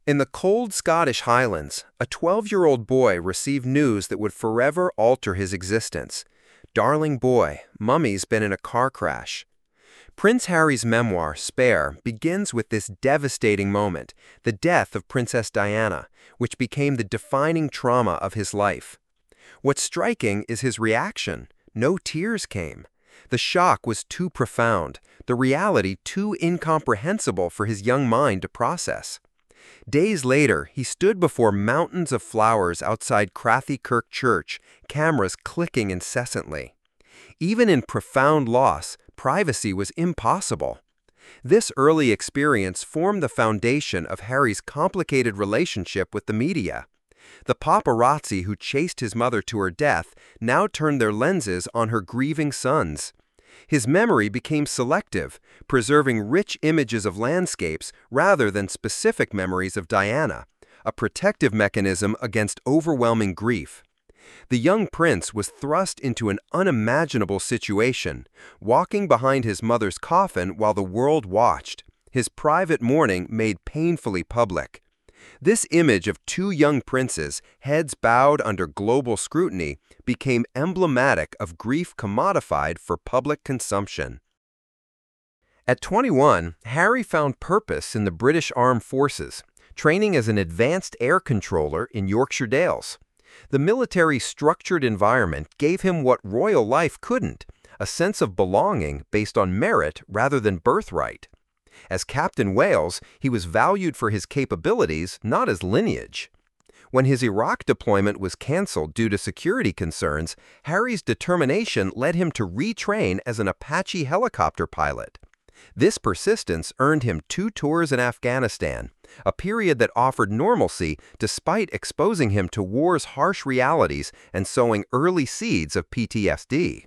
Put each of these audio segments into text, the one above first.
In the cold Scottish Highlands, a 12-year-old boy received news that would forever alter his existence. Darling boy, Mummy's been in a car crash. Prince Harry's memoir, Spare, begins with this devastating moment, the death of Princess Diana, which became the defining trauma of his life. What's striking is his reaction. No tears came. The shock was too profound, the reality too incomprehensible for his young mind to process. Days later, he stood before mountains of flowers outside Crathie Kirk Church, cameras clicking incessantly. Even in profound loss, privacy was impossible. This early experience formed the foundation of Harry's complicated relationship with the media. The paparazzi who chased his mother to her death now turned their lenses on her grieving sons. His memory became selective, preserving rich images of landscapes rather than specific memories of Diana, a protective mechanism against overwhelming grief. The young prince was thrust into an unimaginable situation, walking behind his mother's coffin while the world watched, his private mourning made painfully public. This image of two young princes, heads bowed under global scrutiny, became emblematic of grief commodified for public consumption. At 21, Harry found purpose in the British Armed Forces, training as an advanced air controller in Yorkshire Dales. The military's structured environment gave him what royal life couldn't, a sense of belonging based on merit rather than birthright. As Captain Wales, he was valued for his capabilities, not his lineage. When his Iraq deployment was canceled due to security concerns, Harry's determination led him to retrain as an Apache helicopter pilot. This persistence earned him 2 tours in Afghanistan, a period that offered normalcy despite exposing him to war's harsh realities and sowing early seeds of PTSD.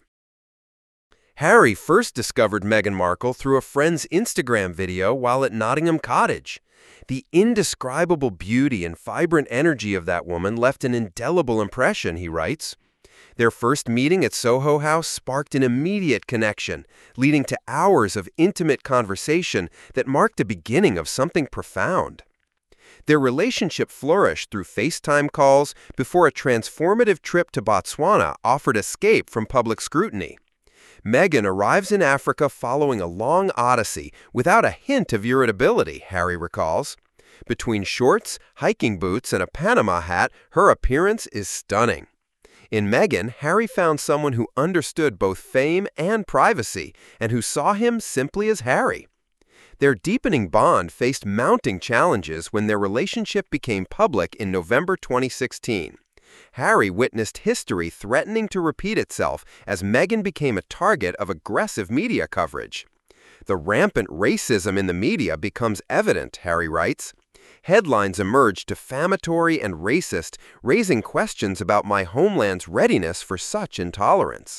Harry first discovered Meghan Markle through a friend's Instagram video while at Nottingham Cottage. The indescribable beauty and vibrant energy of that woman left an indelible impression, he writes. Their first meeting at Soho House sparked an immediate connection, leading to hours of intimate conversation that marked the beginning of something profound. Their relationship flourished through FaceTime calls before a transformative trip to Botswana offered escape from public scrutiny. Meghan arrives in Africa following a long odyssey without a hint of irritability, Harry recalls. Between shorts, hiking boots, and a Panama hat, her appearance is stunning. In Meghan, Harry found someone who understood both fame and privacy, and who saw him simply as Harry. Their deepening bond faced mounting challenges when their relationship became public in November 2016. Harry witnessed history threatening to repeat itself as Meghan became a target of aggressive media coverage. The rampant racism in the media becomes evident, Harry writes. Headlines emerged defamatory and racist, raising questions about my homeland's readiness for such intolerance.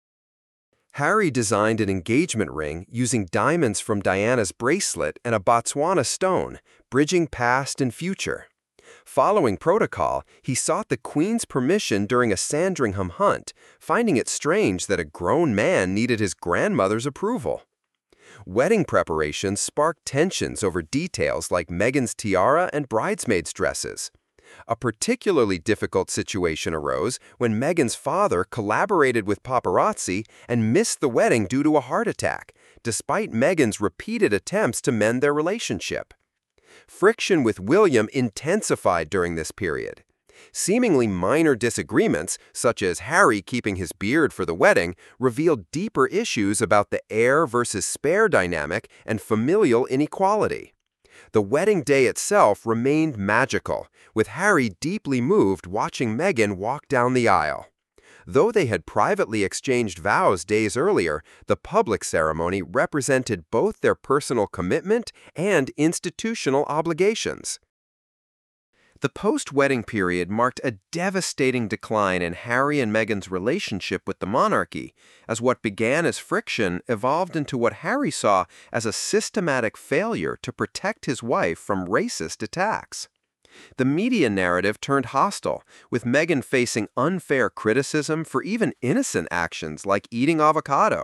Harry designed an engagement ring using diamonds from Diana's bracelet and a Botswana stone, bridging past and future. Following protocol, he sought the Queen's permission during a Sandringham hunt, finding it strange that a grown man needed his grandmother's approval. Wedding preparations sparked tensions over details like Meghan's tiara and bridesmaids' dresses. A particularly difficult situation arose when Meghan's father collaborated with paparazzi and missed the wedding due to a heart attack, despite Meghan's repeated attempts to mend their relationship. Friction with William intensified during this period. Seemingly minor disagreements, such as Harry keeping his beard for the wedding, revealed deeper issues about the heir versus spare dynamic and familial inequality. The wedding day itself remained magical, with Harry deeply moved watching Meghan walk down the aisle. Though they had privately exchanged vows days earlier, the public ceremony represented both their personal commitment and institutional obligations. The post-wedding period marked a devastating decline in Harry and Meghan's relationship with the monarchy, as what began as friction evolved into what Harry saw as a systematic failure to protect his wife from racist attacks. The media narrative turned hostile, with Meghan facing unfair criticism for even innocent actions like eating avocado.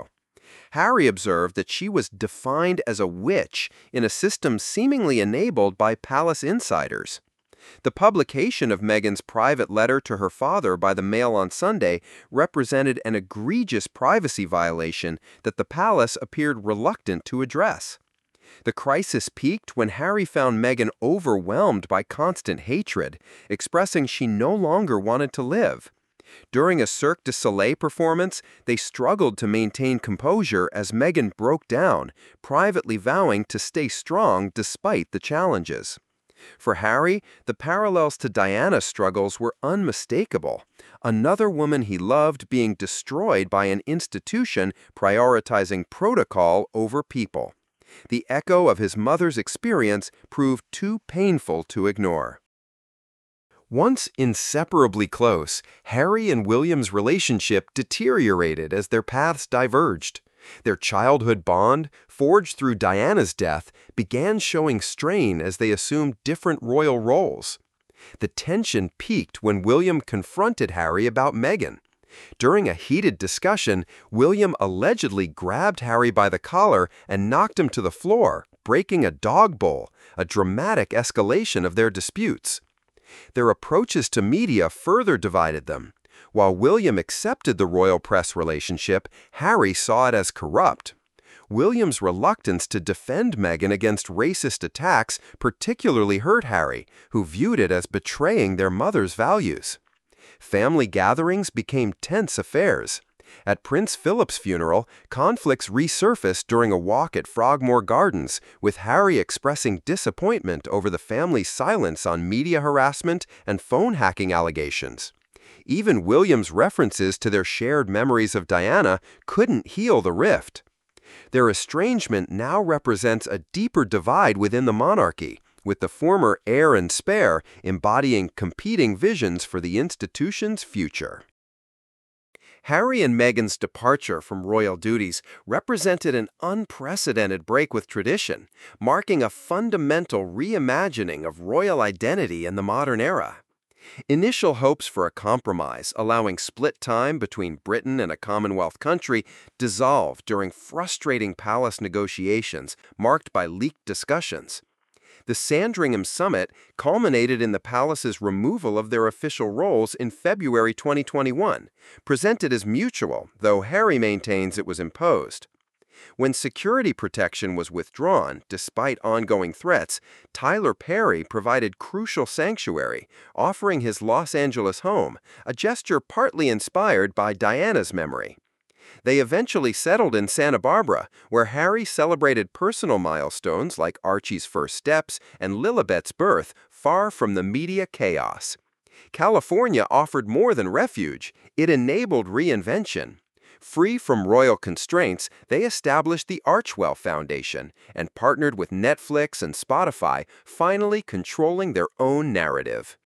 Harry observed that she was defined as a witch in a system seemingly enabled by palace insiders. The publication of Meghan's private letter to her father by the Mail on Sunday represented an egregious privacy violation that the palace appeared reluctant to address. The crisis peaked when Harry found Meghan overwhelmed by constant hatred, expressing she no longer wanted to live. During a Cirque du Soleil performance, they struggled to maintain composure as Meghan broke down, privately vowing to stay strong despite the challenges. For Harry, the parallels to Diana's struggles were unmistakable. Another woman he loved being destroyed by an institution prioritizing protocol over people. The echo of his mother's experience proved too painful to ignore. Once inseparably close, Harry and William's relationship deteriorated as their paths diverged. Their childhood bond, forged through Diana's death, began showing strain as they assumed different royal roles. The tension peaked when William confronted Harry about Meghan. During a heated discussion, William allegedly grabbed Harry by the collar and knocked him to the floor, breaking a dog bowl, a dramatic escalation of their disputes. Their approaches to media further divided them. While William accepted the royal press relationship, Harry saw it as corrupt. William's reluctance to defend Meghan against racist attacks particularly hurt Harry, who viewed it as betraying their mother's values. Family gatherings became tense affairs. At Prince Philip's funeral, conflicts resurfaced during a walk at Frogmore Gardens, with Harry expressing disappointment over the family's silence on media harassment and phone hacking allegations. Even William's references to their shared memories of Diana couldn't heal the rift. Their estrangement now represents a deeper divide within the monarchy, with the former heir and spare embodying competing visions for the institution's future. Harry and Meghan's departure from royal duties represented an unprecedented break with tradition, marking a fundamental reimagining of royal identity in the modern era. Initial hopes for a compromise, allowing split time between Britain and a Commonwealth country, dissolved during frustrating palace negotiations marked by leaked discussions. The Sandringham Summit culminated in the palace's removal of their official roles in February 2021, presented as mutual, though Harry maintains it was imposed. When security protection was withdrawn, despite ongoing threats, Tyler Perry provided crucial sanctuary, offering his Los Angeles home, a gesture partly inspired by Diana's memory. They eventually settled in Santa Barbara, where Harry celebrated personal milestones like Archie's first steps and Lilibet's birth, far from the media chaos. California offered more than refuge; it enabled reinvention. Free from royal constraints, they established the Archewell Foundation and partnered with Netflix and Spotify, finally controlling their own narrative.